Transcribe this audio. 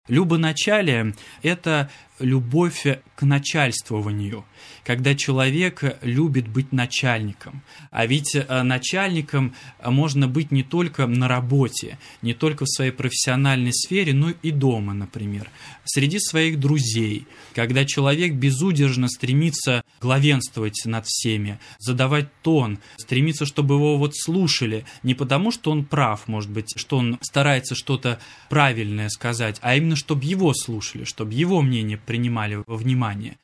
Любоначалие – это любовь к начальствованию, когда человек любит быть начальником. А ведь начальником можно быть не только на работе, не только в своей профессиональной сфере, но и дома, например, среди своих друзей, когда человек безудержно стремится главенствовать над всеми, задавать тон, стремится, чтобы его слушали, не потому, что он прав, может быть, что он старается что-то правильное сказать, а именно, чтобы его слушали, чтобы его мнение принимали во внимание.